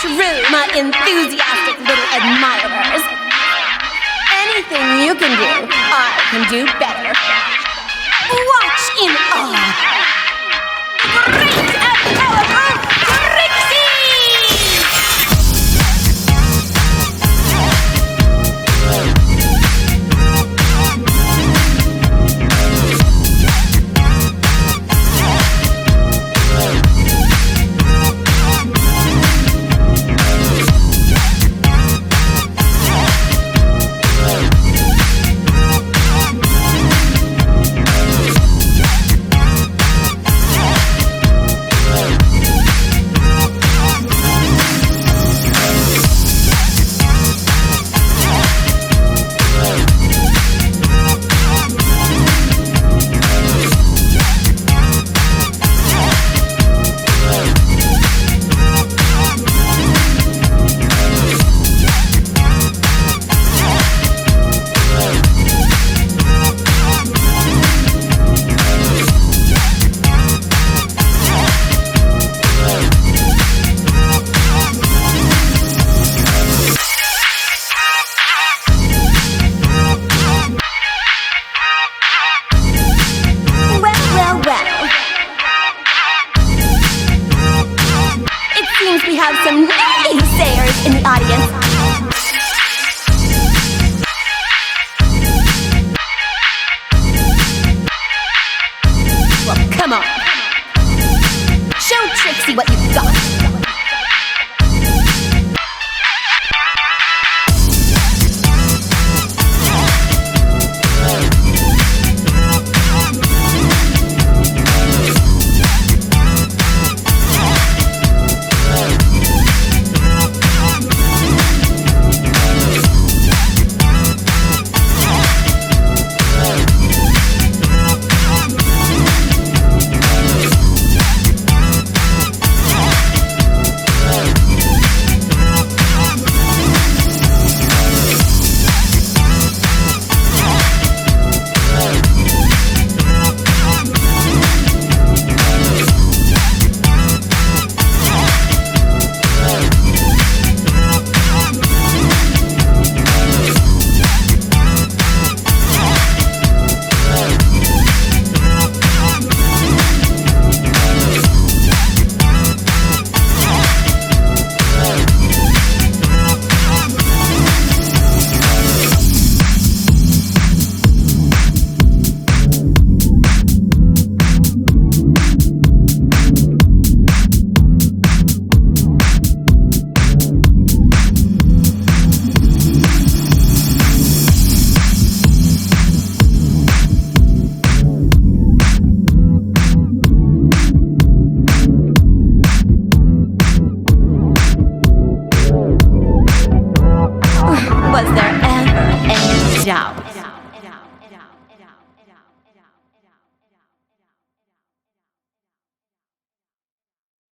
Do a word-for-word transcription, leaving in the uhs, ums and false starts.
true, my enthusiastic little admirers. Anything you can do, I can do better. Watch in awe. Great and powerful Trixie! We have some naysayers in the audience. Well, come on. Show Trixie what you've got.